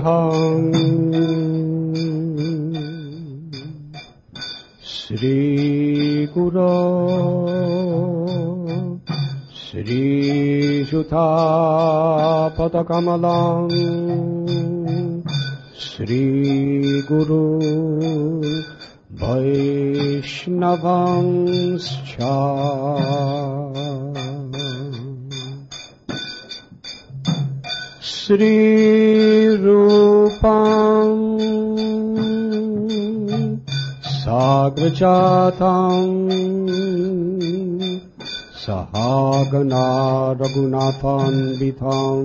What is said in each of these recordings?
नमः। श्री गुरो श्रीयुतापदकमलं श्री गुरु वैष्णवंश्च श्री रूपं साग्रजातं सहागना रघुनाथान्वितं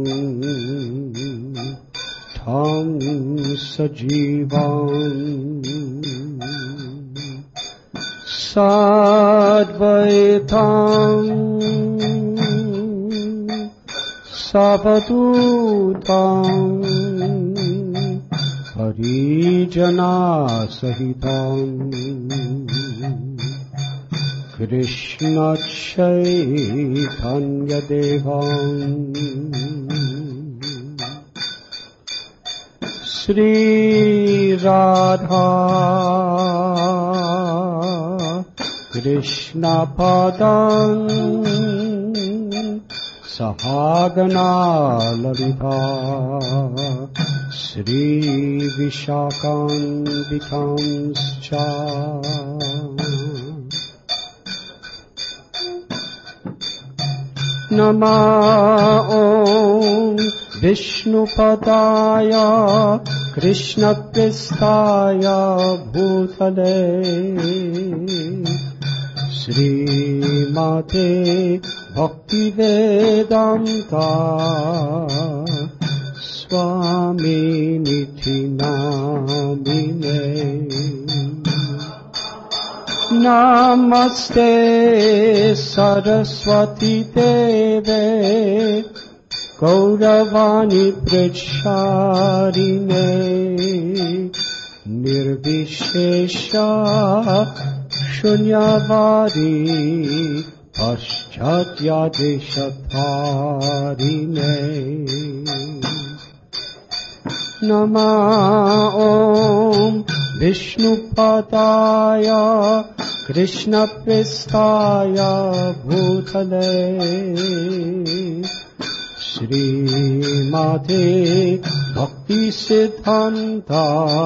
तं सजीवं साद्वैतं सावधूतं हरिजनासहितं कृष्ण चैतन्यदेवं श्री राधा कृष्ण पदं सहागना ललिता श्री विशाखान्वितांश्च नमः ॐ विष्णुपदाय कृष्णप्रेष्ठाय भूतले श्रीमते भक्तिवेदान्ता स्वामिनिधि नामिने। नमस्ते सरस्वती देवे गौरवाणी प्रचारिणे निर्विशेष शून्यवादी पाश्चात्यादेशधारिणे। नमः ॐ विष्णुपदाय कृष्णप्रेष्ठाय भूतले श्रीमते भक्तिसिद्धान्ता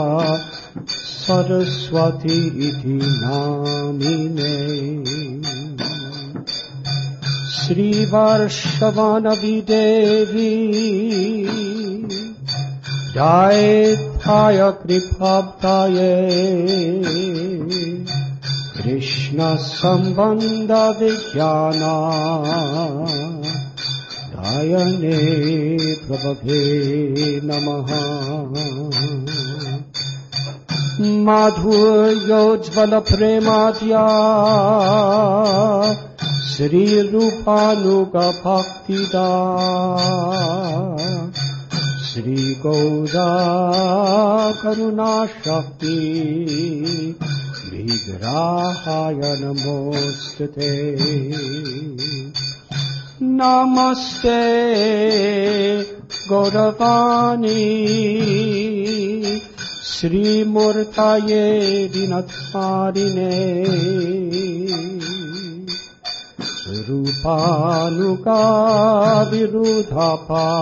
सरस्वती इति नामिने। श्रीवर्षवनवि देवी जयथाय कृपाब्धाये कृष्ण संबंध विज्ञान दायने प्रभवे नमः। माधुर्योज्ज्वल प्रेमाद्या श्रीरूपानुग भक्तिदा श्री गौरा करुणा शक्ति विग्रहाय नमोस्तुते। नमस्ते गौरवाणी श्रीमूर्तये दीनधारिणे रूपानुगा विरुधापा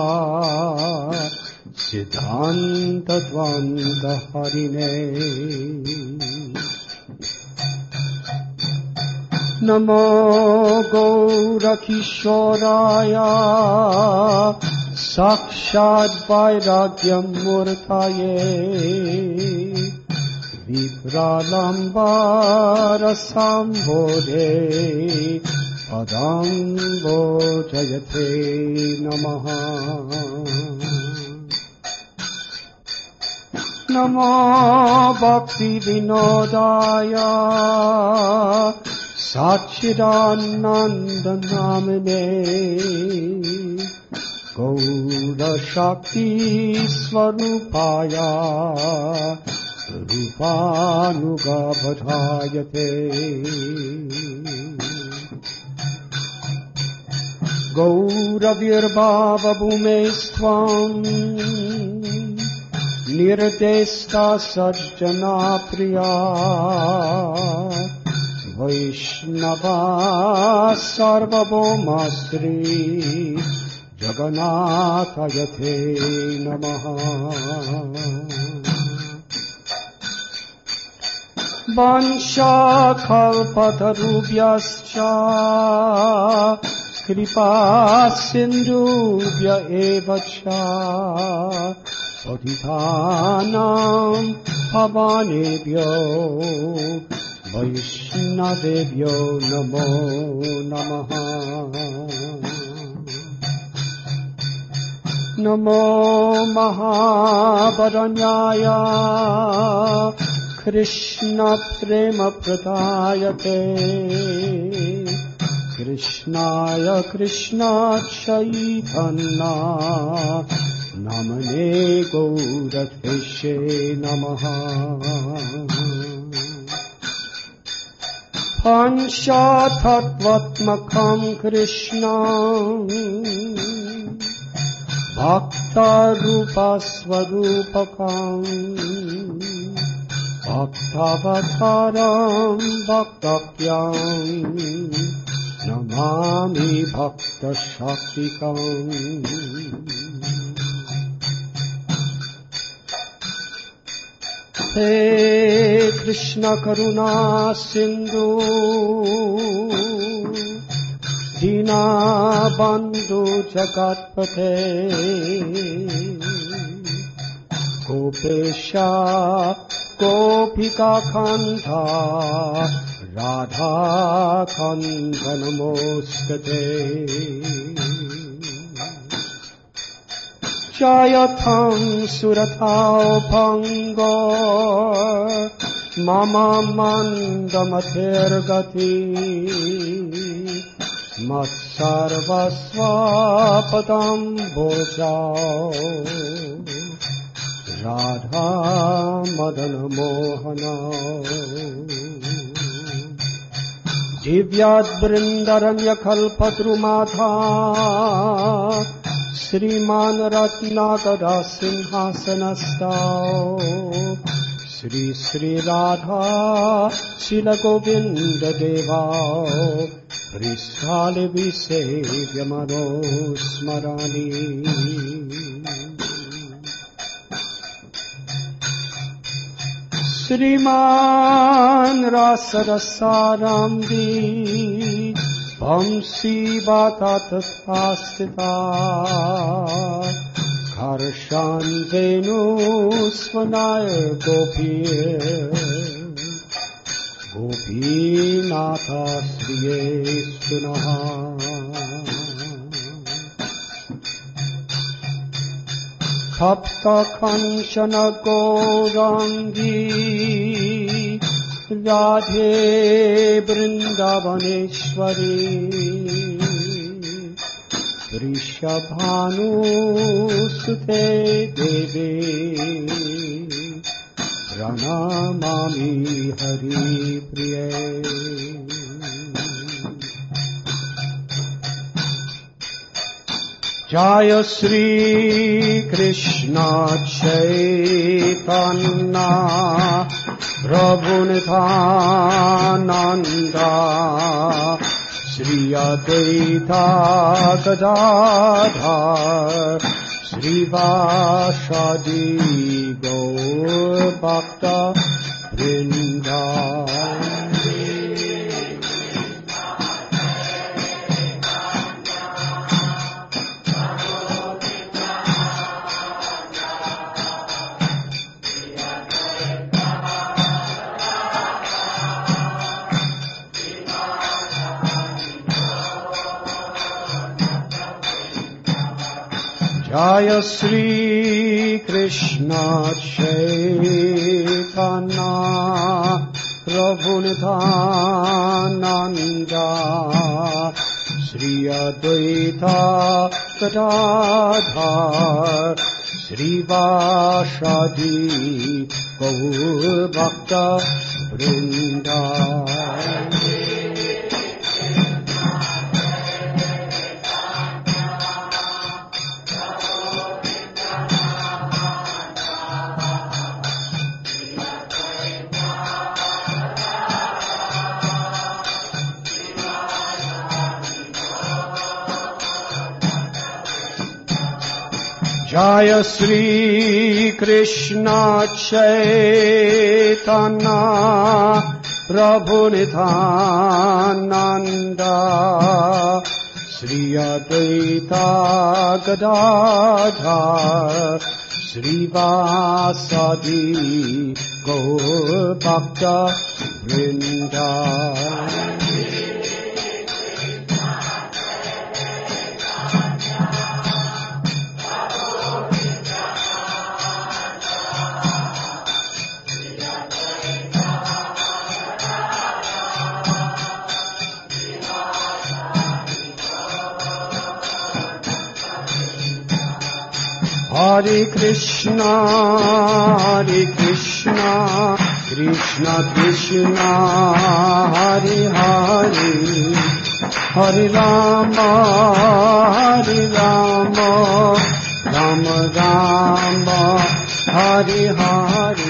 सिद्धांत द्वंद्व हरिणे। नमो गौरकिशोराय साक्षात् वैराग्यं मूर्तये विप्रालम्बारसम्बोधे पदं वोचयते नमः। नमो भक्ति विनोदाय सच्चिदानंद नामिने गौर शक्ति स्वरूपाय रूपानुगबधायते। गौरविर्भावभूमेस्त्वं निर्देष्टा सज्जना प्रिया वैष्णवा सार्वभौमा श्री जगन्नाथाय नमः। वाञ्छाकल्पतरुभ्यश्च कृपा सिन्धुभ्य एव च पतितानां पावनेभ्यो वैष्णवेभ्यो नमो नमः। नमो महावदन्याय कृष्ण प्रेम प्रदायते कृष्णाय कृष्ण चैतन्य नामने गौरतेशे नमः। पंचतत्त्वात्मकं कृष्णं भक्तरूपस्वरूपकं भक्तावतारं भक्तप्रियं नमामि भक्तशक्तिकम्। हे कृष्ण करुणा सिंधु दीनबन्धु जगत्पते गोपेश गोपिकान्त राधाकान्त नमोस्तुते। जयतं सुरतां भङ्गो मम मन्दमतिर्गति मत्सर्वस्वपदं भोजाओ राधा मदन मोहना। दिव्याद्बृन्दरण्यकल्पद्रुमाधा श्रीमान रत्नाकरा सिंहासनस्थौ श्री श्री राधा शील गोविंद देवा वृषाल विसेव्य मनोस्मराणि। श्रीमान रसरसारम्भी वंशी वाता तथा स्थिता हर्षान् वेणुस्वनाय गोपीनाथ श्रियेस्तु नः। सप्त कंचन गौरांगी राधे वृंदावनेश्वरी वृषभानुसुते देवे प्रणमामि हरिप्रिये। जय श्री कृष्ण चैतन्य प्रभु नित्यानंद श्री अद्वैत गदाधर श्रीवासादि गौर भक्त वृंद। जय श्री कृष्ण चैतन्य प्रभु नित्यानंद श्री अद्वैत गदाधर श्रीवासादि गौर भक्त वृंद। जय श्री कृष्ण चैतन्य प्रभु नित्यानंद श्री अद्वैत गदाधर श्रीवासदि गौर भक्त वृंद। Hare Krishna, Krishna Krishna, Hare Hare, Hare Rama, Rama Rama, Hare Hare.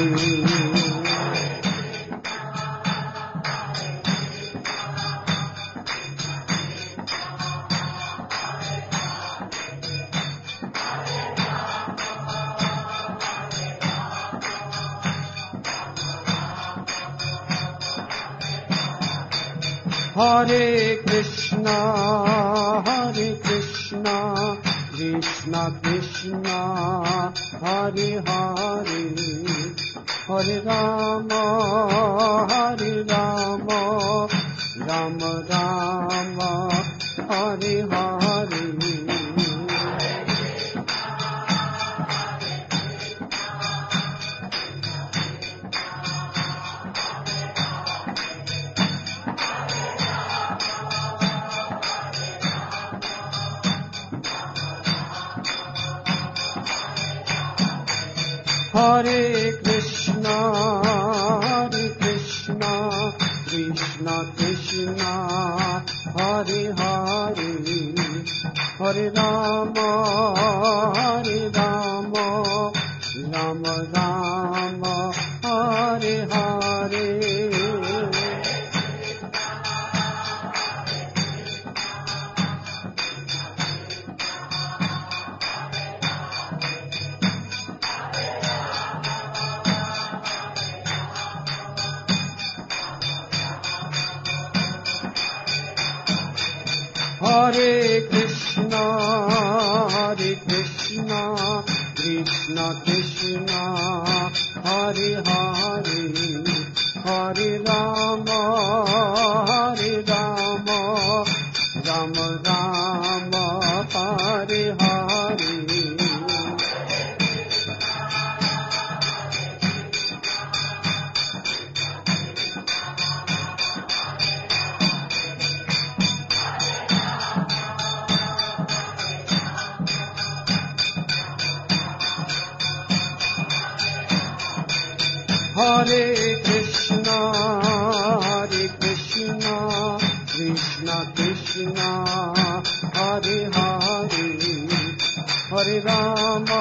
Hare Krishna, Krishna Krishna, Hare Hare, Hare Rama, Rama Rama, Hare Hare. Hare Krishna, Krishna Krishna, Hare Hare, Hare Rama, Rama Rama, Hare Hare. Hare Krishna, Krishna Krishna, Hare Hare, Hare Rama, Rama Rama, Hare Hare. Hare Krishna, Krishna Krishna, Hare Hare, Hare Rama,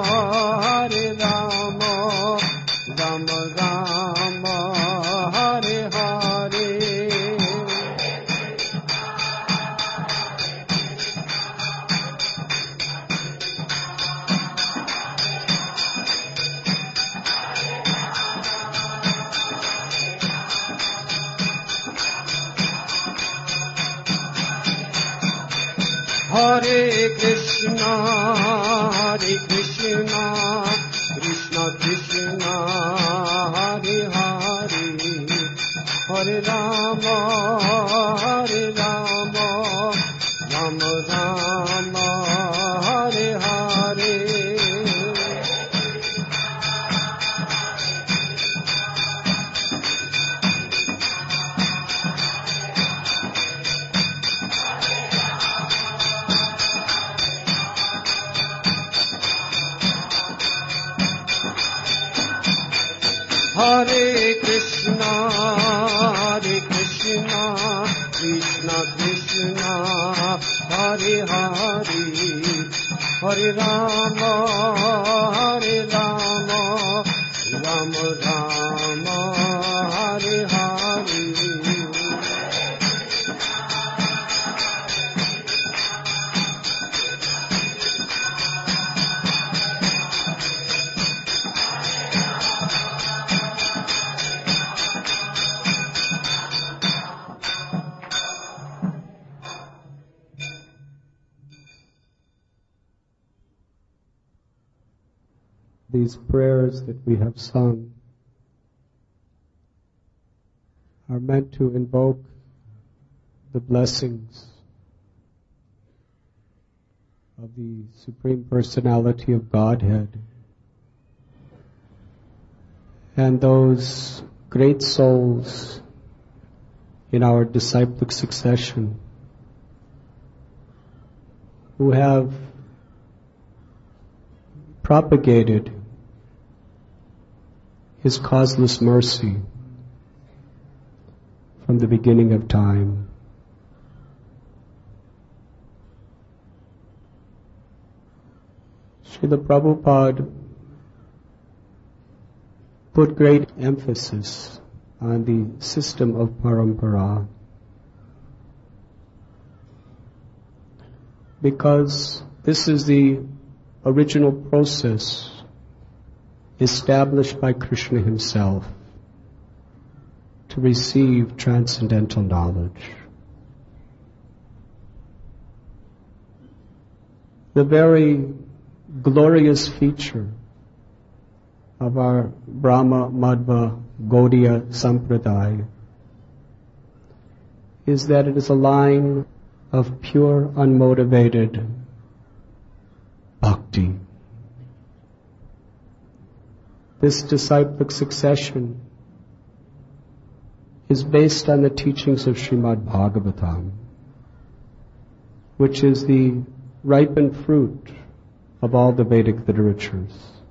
Rama Rama, Hare Hare. Hare Krishna, Krishna Krishna, Hare Hare, Hare Rama, Rama Rama, Hare Hare. Hare Krishna, Krishna Krishna, Hare Hare, Hare Rama, Rama Rama, Hare Hare. these prayers that we have sung are meant to invoke the blessings of the Supreme Personality of Godhead and those great souls in our disciplic succession who have propagated His causeless mercy from the beginning of time. Srila Prabhupada put great emphasis on the system of parampara because this is the original process established by Krishna himself to receive transcendental knowledge. The very glorious feature of our Brahma Madhva Gaudiya Sampradaya is that it is a line of pure, unmotivated bhakti. This disciplic succession is based on the teachings of Srimad Bhagavatam, which is the ripened fruit of all the Vedic literatures.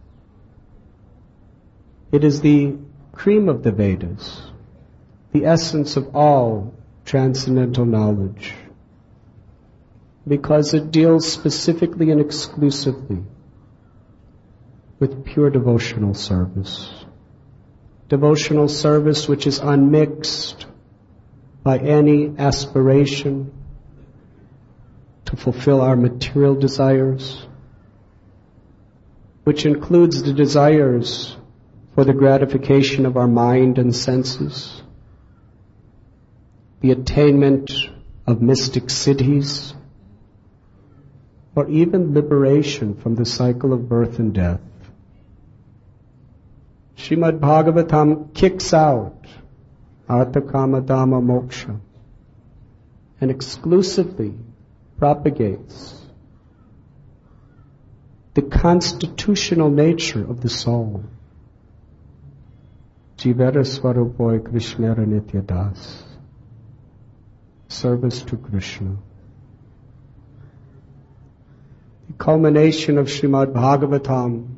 It is the cream of the Vedas, the essence of all transcendental knowledge, because it deals specifically and exclusively with pure devotional service. Devotional service which is unmixed by any aspiration to fulfill our material desires, which includes the desires for the gratification of our mind and senses, the attainment of mystic cities, or even liberation from the cycle of birth and death. Srimad Bhagavatam kicks out Artha Kama Dhamma Moksha and exclusively propagates the constitutional nature of the soul. Jivara Swarupoi Krishnara Nitya Das. Service to Krishna. The culmination of Srimad Bhagavatam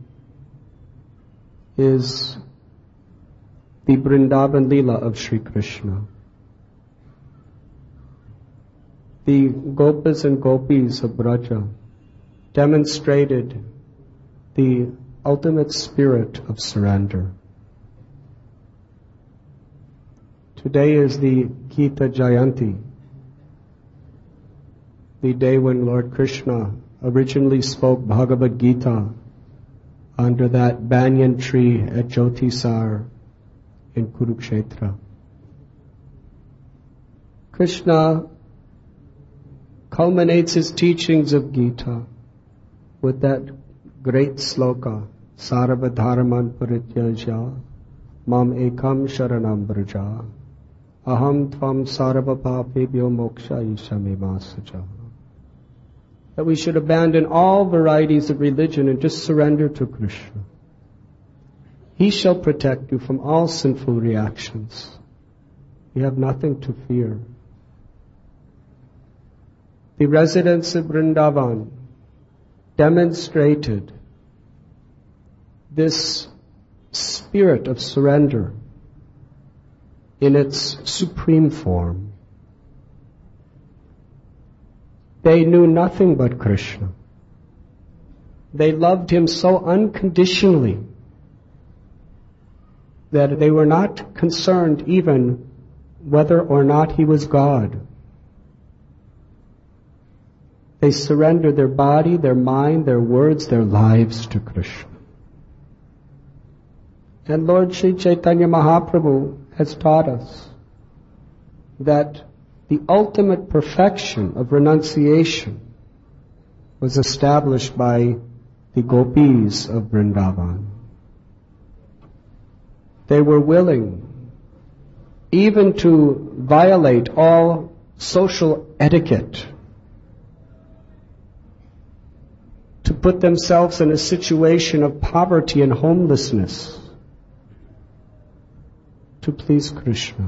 is the Vrindavan Leela of Sri Krishna. The Gopas and Gopis of Braja demonstrated the ultimate spirit of surrender. Today is the Gita Jayanti, the day when Lord Krishna originally spoke Bhagavad Gita under that banyan tree at Jyotisar in Kurukshetra. Krishna culminates his teachings of Gita with that great sloka, Sarvadharman Parityajya, Mam Ekam Sharanam Braja, Aham Tvam Sarva Papebhyo Moksha Ishame Masaja. That we should abandon all varieties of religion and just surrender to Krishna. He shall protect you from all sinful reactions. You have nothing to fear. The residents of Vrindavan demonstrated this spirit of surrender in its supreme form. They knew nothing but Krishna. They loved Him so unconditionally that they were not concerned even whether or not He was God. They surrendered their body, their mind, their words, their lives to Krishna. And Lord Sri Chaitanya Mahaprabhu has taught us that the ultimate perfection of renunciation was established by the Gopis of Vrindavan. They were willing even to violate all social etiquette, to put themselves in a situation of poverty and homelessness to please Krishna.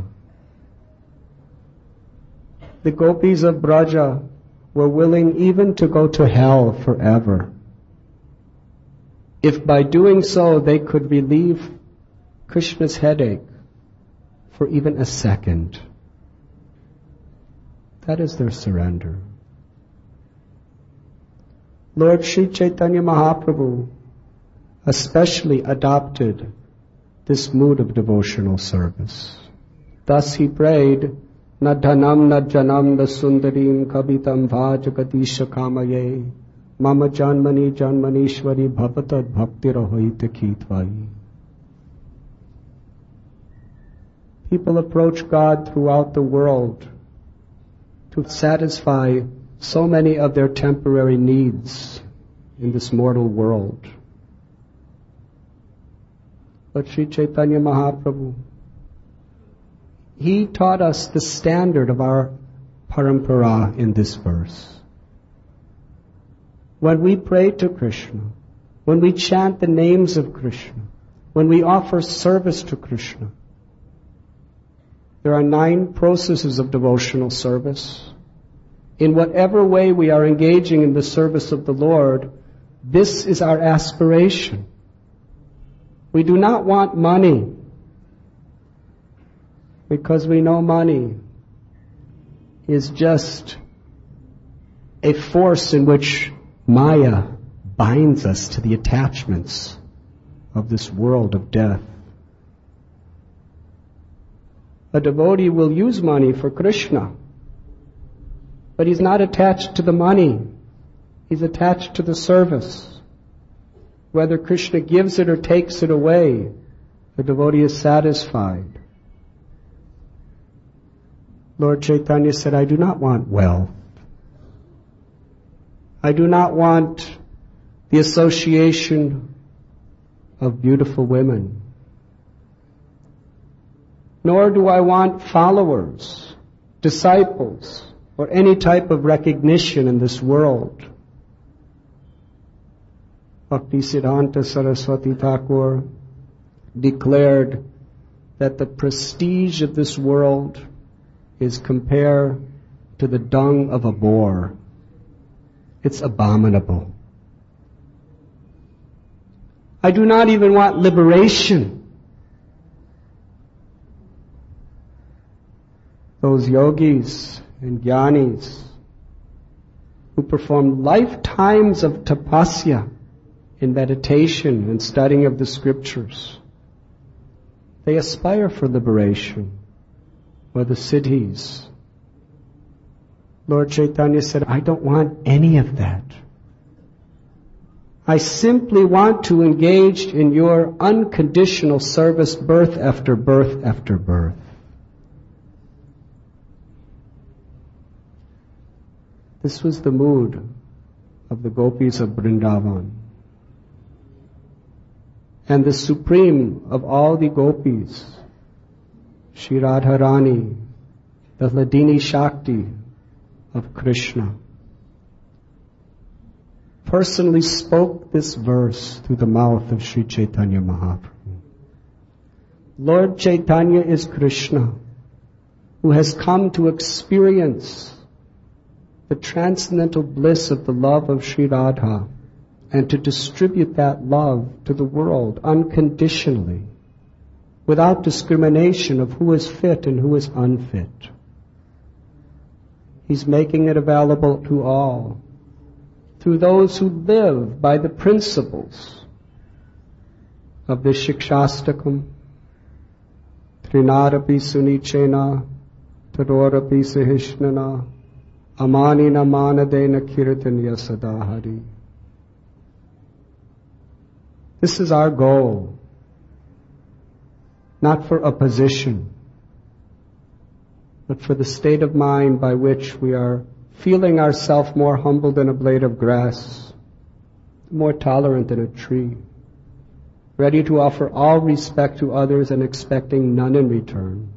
The gopis of Braja were willing even to go to hell forever, if by doing so they could relieve Krishna's headache for even a second. That is their surrender. Lord Sri Chaitanya Mahaprabhu especially adopted this mood of devotional service. Thus he prayed, Na dhanam na janam na sundarim kavitam vajagatisha kamaye mama janmani janmanishwari bhavatad bhaktirahoita kitvai. People approach God throughout the world to satisfy so many of their temporary needs in this mortal world. But Sri Chaitanya Mahaprabhu, he taught us the standard of our parampara in this verse. When we pray to Krishna, when we chant the names of Krishna, when we offer service to Krishna, there are 9 processes of devotional service. In whatever way we are engaging in the service of the Lord, this is our aspiration. We do not want money, because we know money is just a force in which Maya binds us to the attachments of this world of death. A devotee will use money for Krishna, but he's not attached to the money. He's attached to the service. Whether Krishna gives it or takes it away, the devotee is satisfied. Lord Chaitanya said, I do not want wealth. I do not want the association of beautiful women. Nor do I want followers, disciples, or any type of recognition in this world. Bhaktisiddhanta Saraswati Thakur declared that the prestige of this world is compared to the dung of a boar. It's abominable. I do not even want liberation. Those yogis and jnanis who perform lifetimes of tapasya in meditation and studying of the scriptures, they aspire for liberation or the siddhis. Lord Chaitanya said, I don't want any of that. I simply want to engage in your unconditional service birth after birth after birth. This was the mood of the gopis of Vrindavan. And the supreme of all the gopis, Shri Radharani, the Hladini Shakti of Krishna, personally spoke this verse through the mouth of Sri Chaitanya Mahaprabhu. Lord Chaitanya is Krishna, who has come to experience the transcendental bliss of the love of Sri Radha and to distribute that love to the world unconditionally, without discrimination of who is fit and who is unfit. He's making it available to all, through those who live by the principles of the Shikshastakam, Trinadapi Sunichena, Tadorapi Sahishnana, Amanina Manadena Kirtanya Sadahari. This is our goal, not for a position, but for the state of mind by which we are feeling ourselves more humble than a blade of grass, more tolerant than a tree. ready to offer all respect to others and expecting none in return.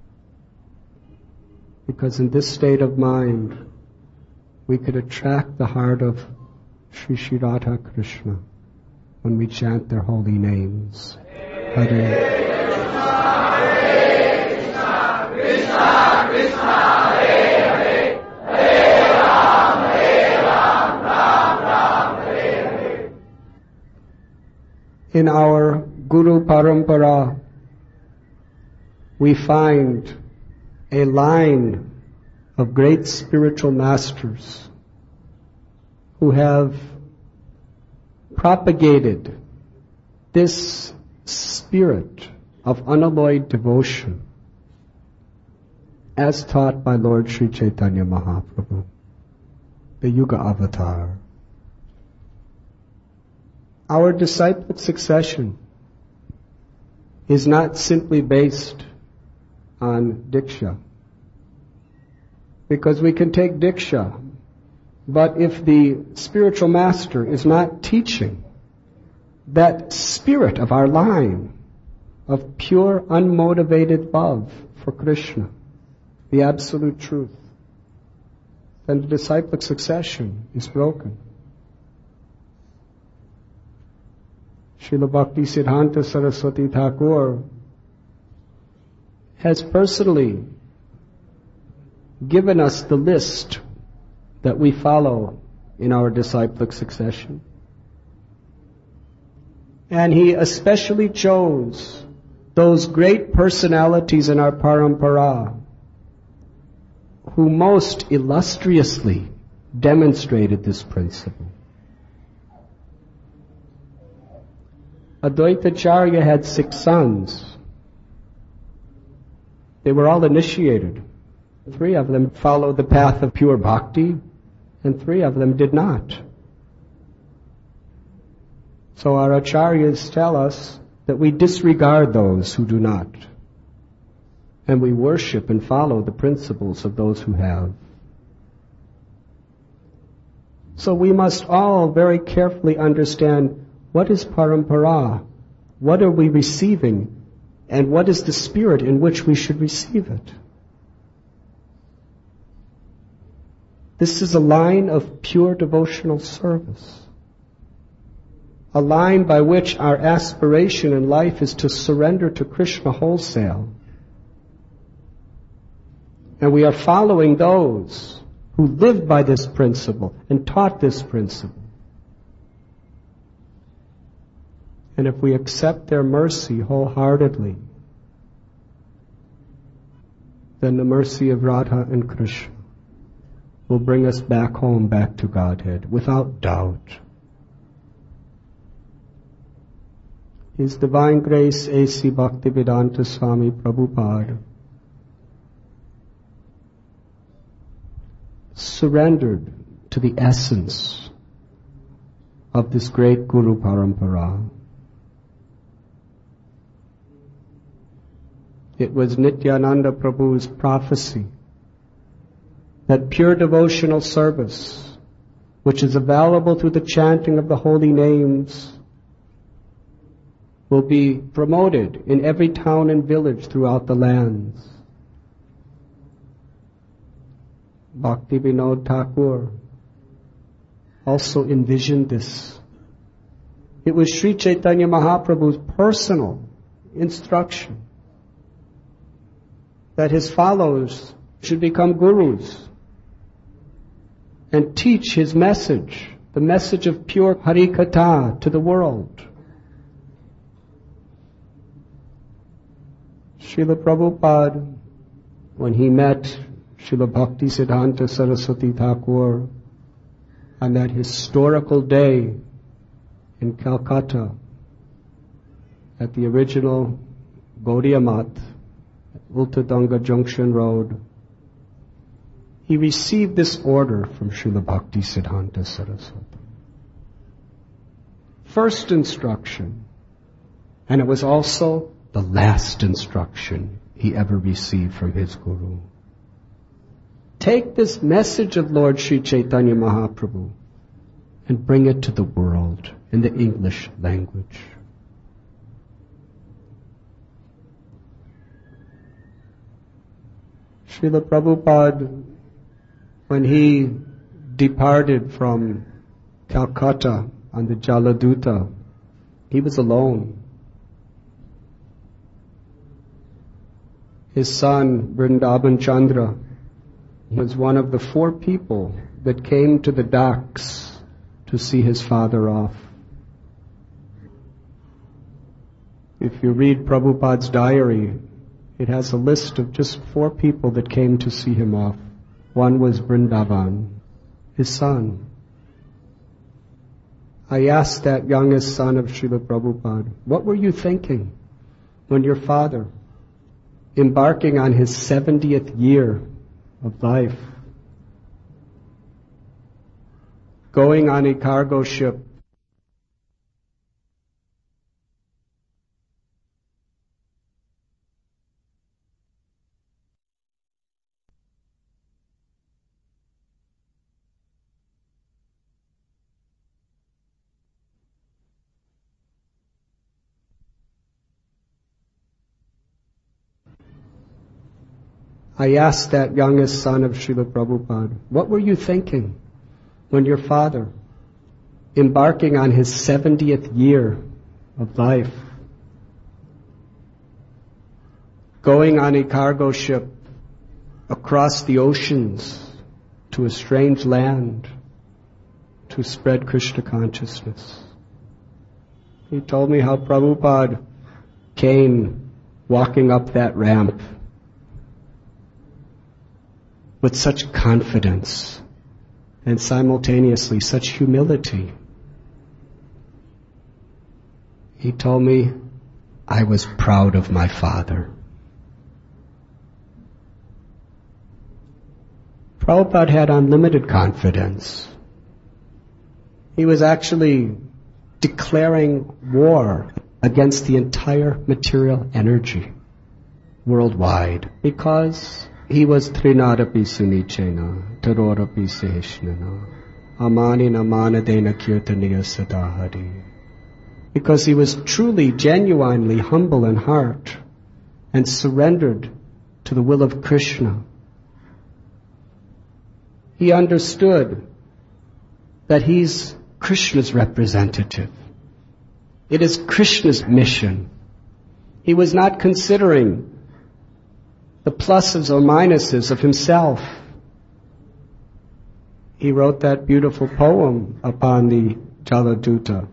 Because in this state of mind, we could attract the heart of Sri Sri Radha Krishna when we chant their holy names. Hare Krishna, Krishna Krishna, Hare Hare, Hare Ram, Ram Ram, Hare Hare. In our Guru Parampara, we find a line of great spiritual masters who have propagated this spirit of unalloyed devotion as taught by Lord Sri Chaitanya Mahaprabhu, the Yuga Avatar. Our disciplic succession is not simply based on Diksha. Because we can take Diksha, but if the spiritual master is not teaching that spirit of our line of pure, unmotivated love for Krishna, the absolute truth, then the disciplic succession is broken. Srila Bhakti Siddhanta Saraswati Thakur has personally given us the list that we follow in our disciplic succession. And he especially chose those great personalities in our parampara who most illustriously demonstrated this principle. Advaitacharya had 6 sons. They were all initiated. 3 of them followed the path of pure bhakti, and 3 of them did not. So our acharyas tell us that we disregard those who do not, and we worship and follow the principles of those who have. So we must all very carefully understand what is parampara, what are we receiving, and what is the spirit in which we should receive it. This is a line of pure devotional service. A line by which our aspiration in life is to surrender to Krishna wholesale. And we are following those who lived by this principle and taught this principle. And if we accept their mercy wholeheartedly, then the mercy of Radha and Krishna will bring us back home, back to Godhead, without doubt. His Divine Grace A.C. Bhaktivedanta Swami Prabhupada surrendered to the essence of this great Guru Parampara. It was Nityananda Prabhu's prophecy that pure devotional service, which is available through the chanting of the holy names, will be promoted in every town and village throughout the lands. Bhakti Vinod Thakur also envisioned this. It was Sri Chaitanya Mahaprabhu's personal instruction that his followers should become gurus and teach his message, the message of pure Harikatha, to the world. Srila Prabhupada, when he met Srila Bhakti Siddhanta Saraswati Thakur on that historical day in Calcutta at the original Gaudiya Math, Ultadanga Junction Road, he received this order from Srila Bhakti Siddhanta Saraswati. First instruction, and it was also the last instruction he ever received from his Guru. Take this message of Lord Sri Chaitanya Mahaprabhu and bring it to the world in the English language. Srila Prabhupada, when he departed from Calcutta on the Jaladuta, he was alone. His son, Vrindavan Chandra, was one of the 4 people that came to the docks to see his father off. If you read Prabhupada's diary, it has a list of just 4 people that came to see him off. One was Vrindavan, his son. I asked that youngest son of Srila Prabhupada, what were you thinking when your father, embarking on his 70th year of life, going on a cargo ship, I asked that youngest son of Srila Prabhupada, what were you thinking when your father, embarking on his 70th year of life, going on a cargo ship across the oceans to a strange land to spread Krishna consciousness? He told me how Prabhupada came walking up that ramp with such confidence and simultaneously such humility. He told me, I was proud of my father. Prabhupada had unlimited confidence. He was actually declaring war against the entire material energy worldwide because he was Trinadapi Sunichena, Tarorapi Seheshnana, Amanina Manadena Kirtaniya Sadahari. Because he was truly, genuinely humble in heart and surrendered to the will of Krishna. He understood that he's Krishna's representative. It is Krishna's mission. He was not considering the pluses or minuses of himself. He wrote that beautiful poem upon the Jaladuta,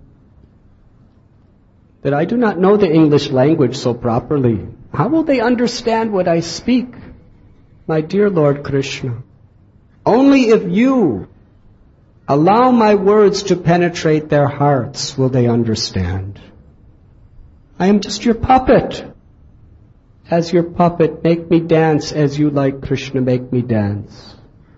that I do not know the English language so properly. How will they understand what I speak? My dear Lord Krishna, only if you allow my words to penetrate their hearts will they understand. I am just your puppet. As your puppet, make me dance as you like, Krishna, make me dance.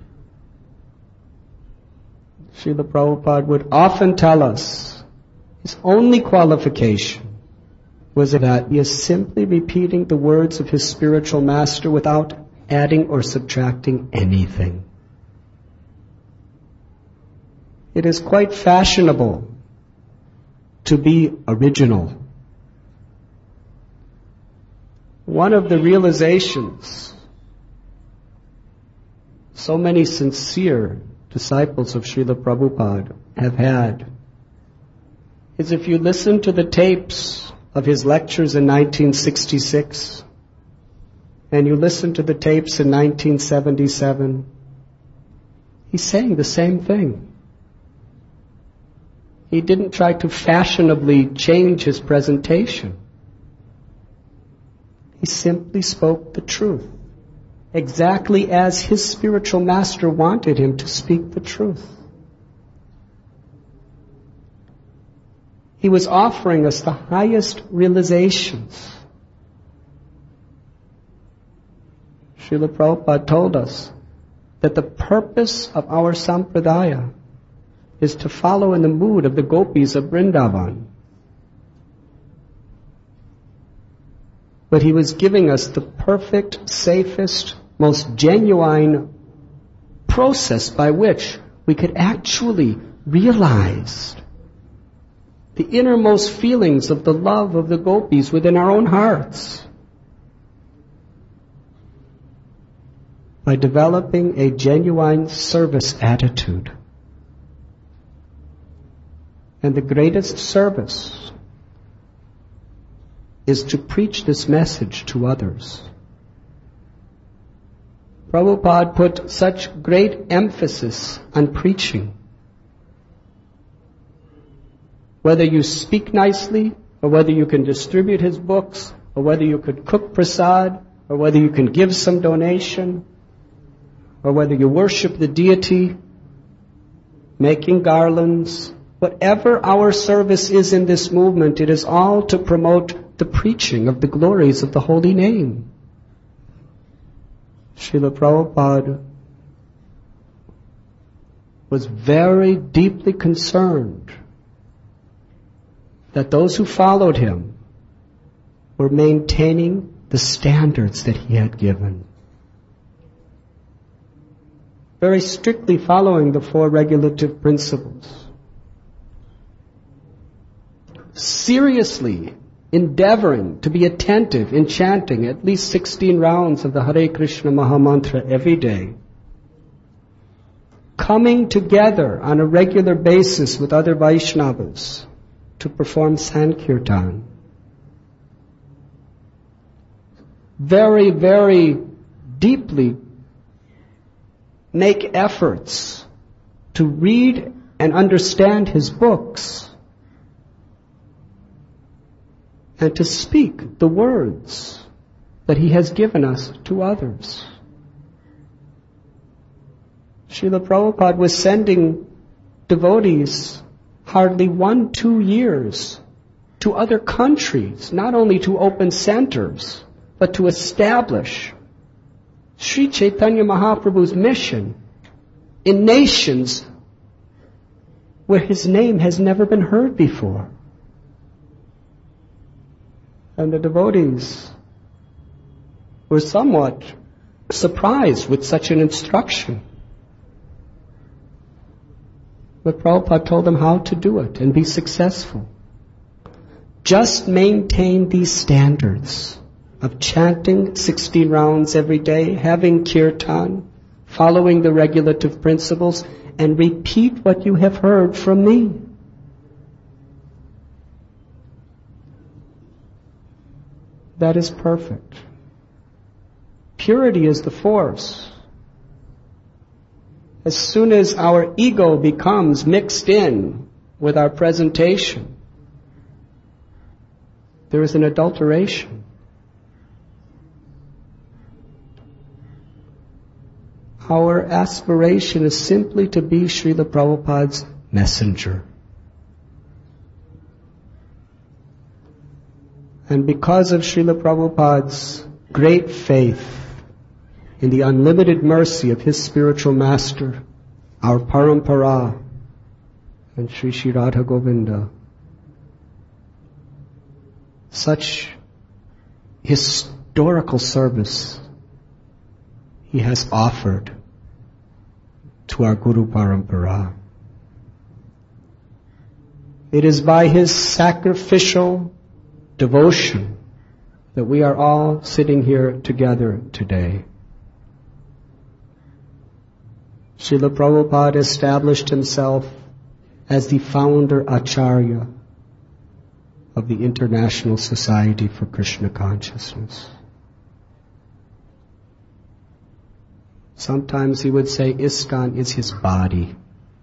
Srila Prabhupada would often tell us his only qualification was that he is simply repeating the words of his spiritual master without adding or subtracting anything. It is quite fashionable to be original. One of the realizations so many sincere disciples of Srila Prabhupada have had is if you listen to the tapes of his lectures in 1966 and you listen to the tapes in 1977, he's saying the same thing. He didn't try to fashionably change his presentation. He simply spoke the truth, exactly as his spiritual master wanted him to speak the truth. He was offering us the highest realizations. Srila Prabhupada told us that the purpose of our sampradaya is to follow in the mood of the gopis of Vrindavan. But he was giving us the perfect, safest, most genuine process by which we could actually realize the innermost feelings of the love of the gopis within our own hearts. by developing a genuine service attitude. And the greatest service is to preach this message to others. Prabhupada put such great emphasis on preaching. Whether you speak nicely, or whether you can distribute his books, or whether you could cook prasad, or whether you can give some donation, or whether you worship the deity, making garlands, whatever our service is in this movement, it is all to promote the preaching of the glories of the holy name. Srila Prabhupada was very deeply concerned that those who followed him were maintaining the standards that he had given. Very strictly following the 4 regulative principles. Seriously endeavoring to be attentive in chanting at least 16 rounds of the Hare Krishna Mahamantra every day. Coming together on a regular basis with other Vaishnavas to perform Sankirtan. Very, very deeply make efforts to read and understand his books and to speak the words that he has given us to others. Srila Prabhupada was sending devotees hardly 1-2 years to other countries, not only to open centers, but to establish Sri Chaitanya Mahaprabhu's mission in nations where his name has never been heard before. And the devotees were somewhat surprised with such an instruction. But Prabhupada told them how to do it and be successful. Just maintain these standards of chanting 16 rounds every day, having kirtan, following the regulative principles, and repeat what you have heard from me. That is perfect. Purity is the force. As soon as our ego becomes mixed in with our presentation, there is an adulteration. Our aspiration is simply to be Srila Prabhupada's messenger. And because of Srila Prabhupada's great faith in the unlimited mercy of his spiritual master, our Parampara, and Sri Sri Radha Govinda, such historical service he has offered to our Guru Parampara. It is by his sacrificial devotion that we are all sitting here together today. Srila Prabhupada established himself as the founder Acharya of the International Society for Krishna Consciousness. Sometimes he would say ISKCON is his body.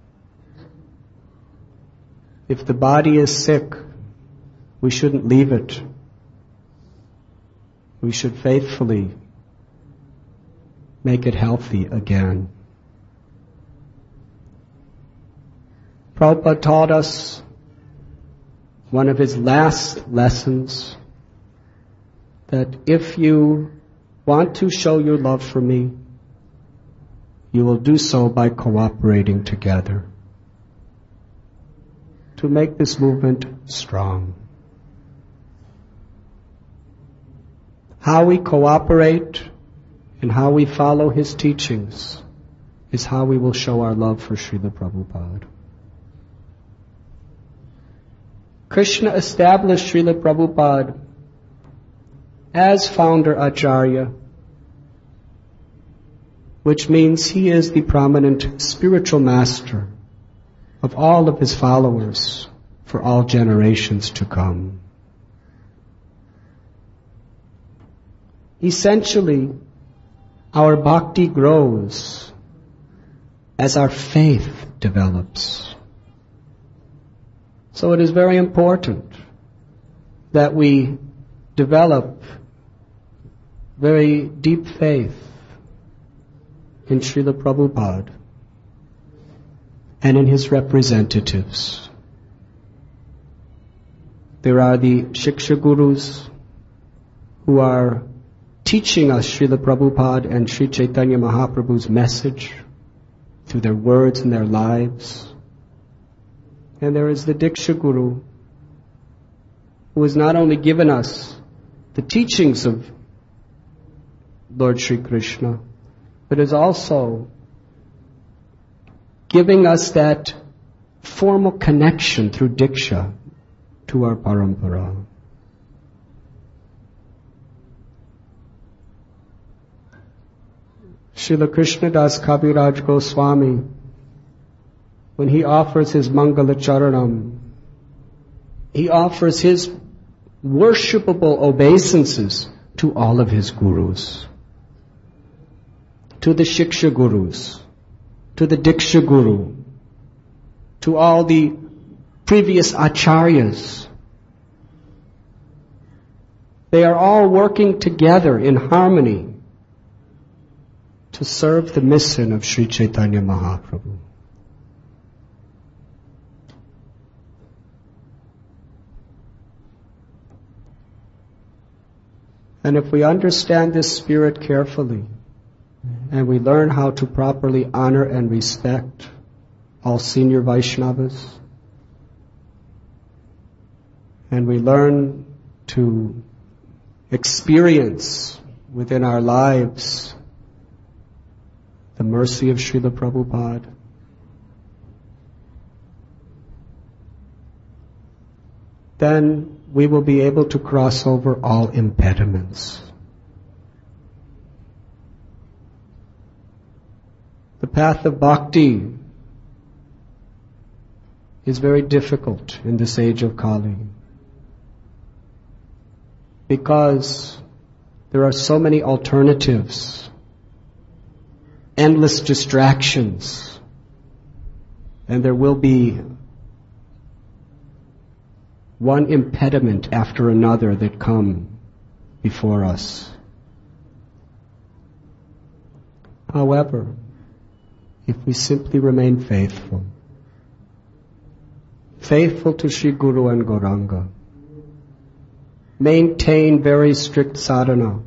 If the body is sick, we shouldn't leave it. We should faithfully make it healthy again. Prabhupada taught us one of his last lessons, that if you want to show your love for me, you will do so by cooperating together to make this movement strong. How we cooperate and how we follow his teachings is how we will show our love for Srila Prabhupada. Krishna established Srila Prabhupada as founder Acharya which means he is the prominent spiritual master of all of his followers for all generations to come. Essentially, our bhakti grows as our faith develops. So it is very important that we develop very deep faith in Srila Prabhupada and in his representatives. There are the Shiksha Gurus who are teaching us Srila Prabhupada and Sri Chaitanya Mahaprabhu's message through their words and their lives. And there is the Diksha Guru who has not only given us the teachings of Lord Sri Krishna, but is also giving us that formal connection through Diksha to our parampara. Srila Krishnadas Kaviraj Goswami, when he offers his Mangala Charanam, he offers his worshipable obeisances to all of his gurus, to the Shiksha Gurus, to the Diksha Guru, to all the previous acharyas. They are all working together in harmony to serve the mission of Sri Chaitanya Mahaprabhu. And if we understand this spirit carefully, and we learn how to properly honor and respect all senior Vaishnavas, and we learn to experience within our lives the mercy of Srila Prabhupada, then we will be able to cross over all impediments. The path of bhakti is very difficult in this age of Kali, because there are so many alternatives, endless distractions, and there will be one impediment after another that come before us. However, if we simply remain faithful to Sri Guru and Gauranga, maintain very strict sadhana,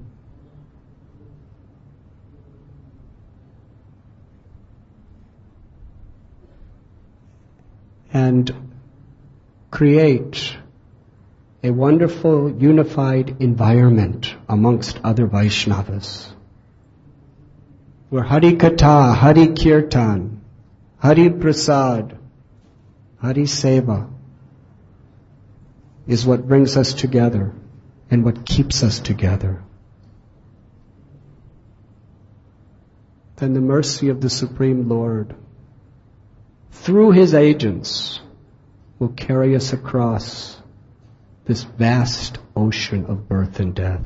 and create a wonderful unified environment amongst other Vaishnavas, where Hari Katha, Hari Kirtan, Hari Prasad, Hari Seva is what brings us together and what keeps us together. Then the mercy of the Supreme Lord, through His agents, will carry us across this vast ocean of birth and death.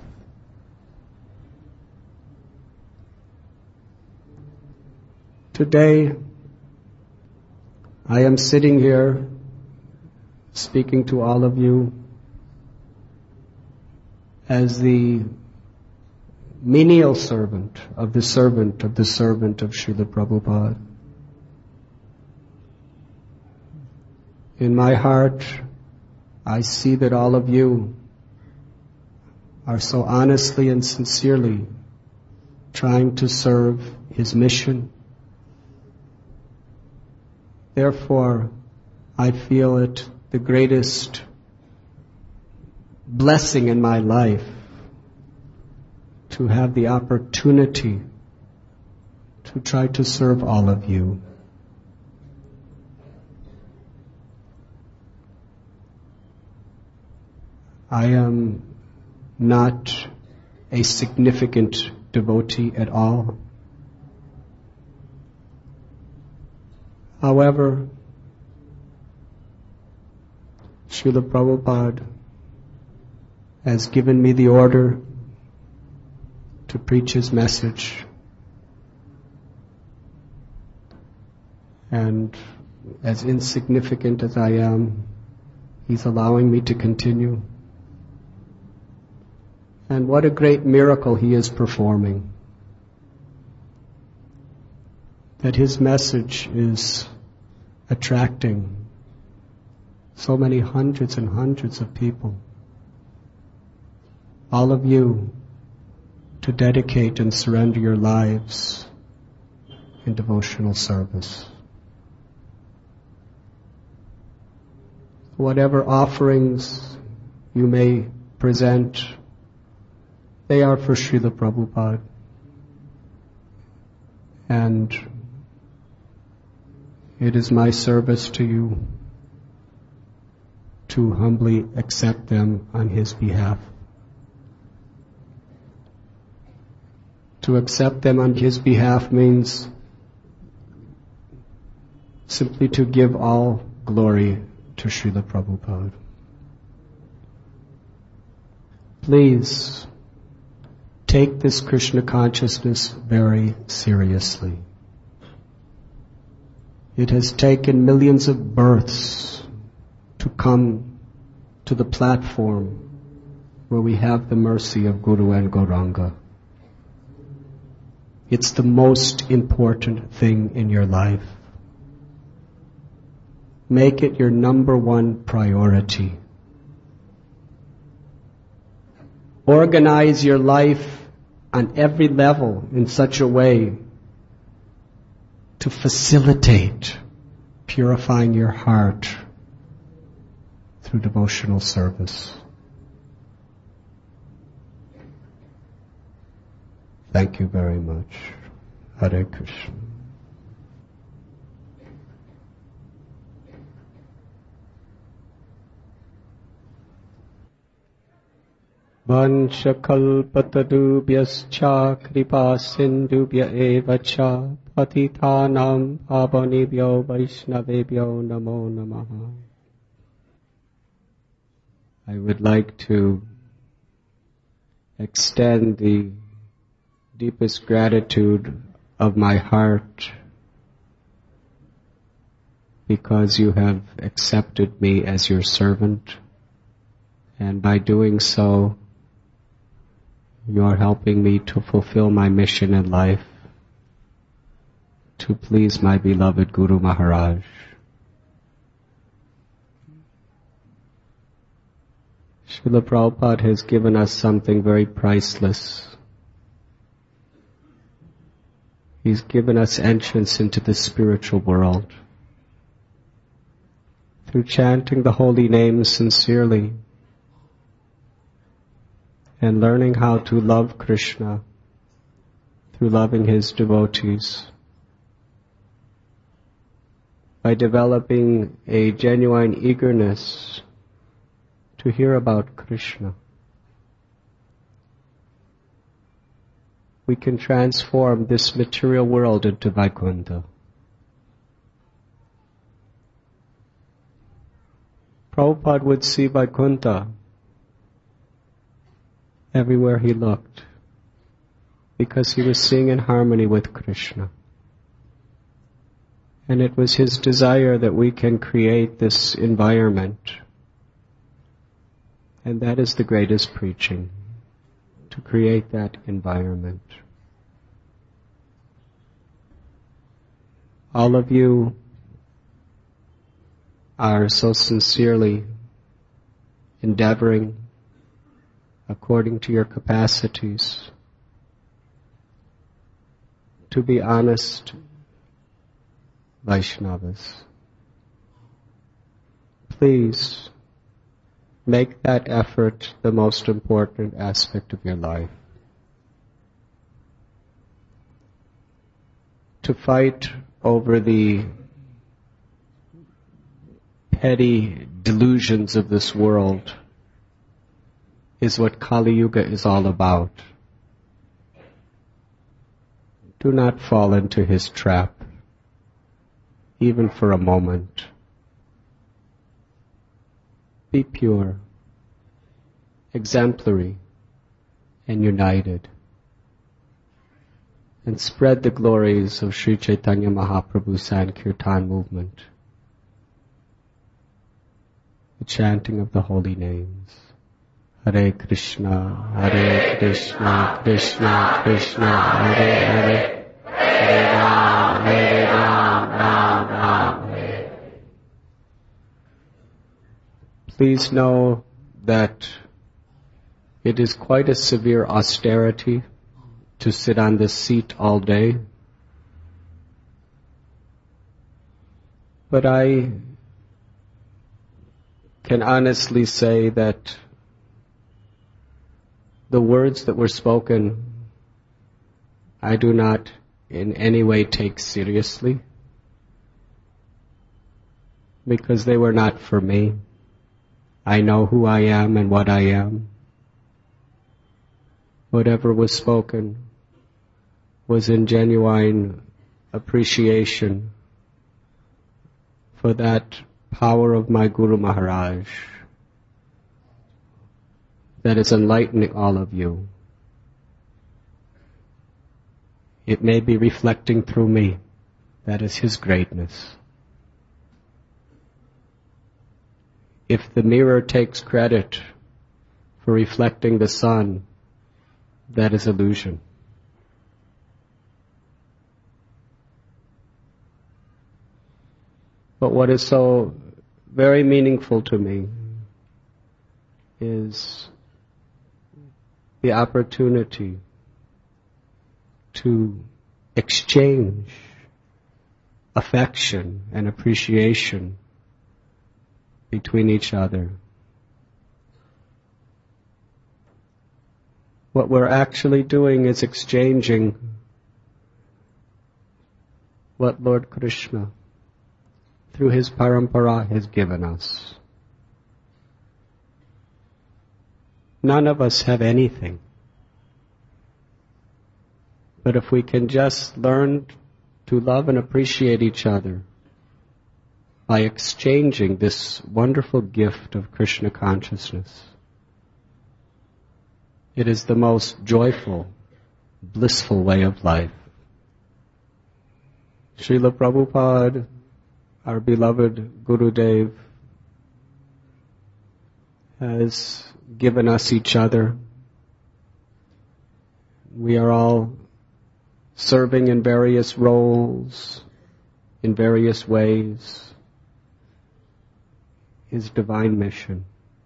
Today, I am sitting here speaking to all of you as the menial servant of the servant of the servant of Srila Prabhupada. In my heart, I see that all of you are so honestly and sincerely trying to serve His mission. Therefore, I feel it the greatest blessing in my life to have the opportunity to try to serve all of you. I am not a significant devotee at all. However, Srila Prabhupada has given me the order to preach his message. And as insignificant as I am, he's allowing me to continue. And what a great miracle he is performing. That his message is attracting so many hundreds and hundreds of people. All of you to dedicate and surrender your lives in devotional service. Whatever offerings you may present, they are for Srila Prabhupada. And it is my service to you to humbly accept them on his behalf. To accept them on his behalf means simply to give all glory to Srila Prabhupada. Please take this Krishna consciousness very seriously. It has taken millions of births to come to the platform where we have the mercy of Guru and Gauranga. It's the most important thing in your life. Make it your number one priority. Organize your life on every level in such a way to facilitate purifying your heart through devotional service. Thank you very much. Hare Krishna. Vanchakalpatarubhyascha kripa sindubhya eva cha patitanam pavanebhyo vaishnavebhyo namo namaha. I would like to extend the deepest gratitude of my heart because you have accepted me as your servant, and by doing so, you are helping me to fulfill my mission in life, to please my beloved Guru Maharaj. Srila Prabhupada has given us something very priceless. He's given us entrance into the spiritual world. Through chanting the holy names sincerely and learning how to love Krishna through loving his devotees, by developing a genuine eagerness to hear about Krishna, we can transform this material world into Vaikuntha. Prabhupada would see Vaikuntha everywhere he looked because he was seeing in harmony with Krishna. And it was his desire that we can create this environment. And that is the greatest preaching, to create that environment. All of you are so sincerely endeavoring, according to your capacities, to be honest Vaishnavas. Please make that effort the most important aspect of your life. To fight over the petty delusions of this world is what Kali Yuga is all about. Do not fall into his trap. even for a moment. Be pure, exemplary, and united. And spread the glories of Sri Chaitanya Mahaprabhu's Sankirtan movement. The chanting of the holy names. Hare Krishna, Hare Krishna, Krishna Krishna, Hare Hare, Hare Ram, Ram Ram, Hare. Please know that it is quite a severe austerity to sit on this seat all day. But I can honestly say that the words that were spoken, I do not in any way take seriously, because they were not for me. I know who I am and what I am. Whatever was spoken was in genuine appreciation for that power of my Guru Maharaj that is enlightening all of you. It may be reflecting through me. That is His greatness. If the mirror takes credit for reflecting the sun, that is illusion. But what is so very meaningful to me is the opportunity to exchange affection and appreciation between each other. What we're actually doing is exchanging what Lord Krishna, through His parampara, has given us. None of us have anything. But if we can just learn to love and appreciate each other by exchanging this wonderful gift of Krishna consciousness, it is the most joyful, blissful way of life. Srila Prabhupada, our beloved Gurudev, has given us each other. We are all serving in various roles, in various ways, His divine mission.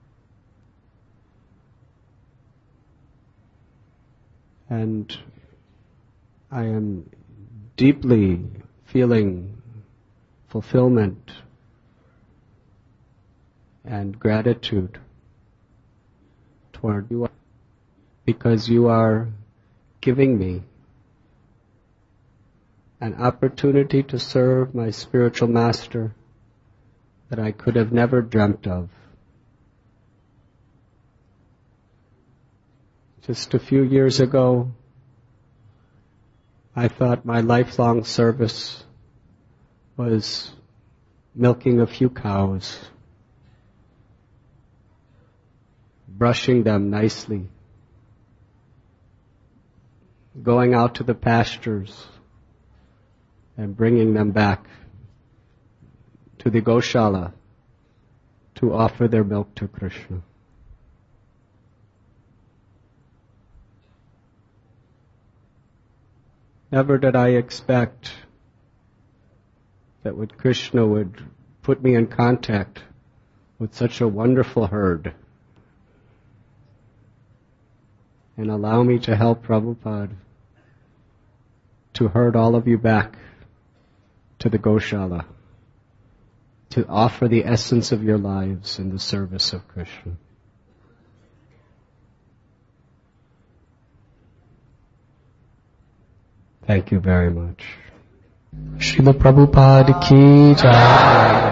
And I am deeply feeling fulfillment and gratitude toward you, because you are giving me an opportunity to serve my spiritual master that I could have never dreamt of. Just a few years ago, I thought my lifelong service was milking a few cows, brushing them nicely, going out to the pastures and bringing them back to the Goshala to offer their milk to Krishna. Never did I expect that Krishna would put me in contact with such a wonderful herd and allow me to help Prabhupada to herd all of you back to the Goshala, to offer the essence of your lives in the service of Krishna. Thank you very much. Srila Prabhupada ki jai.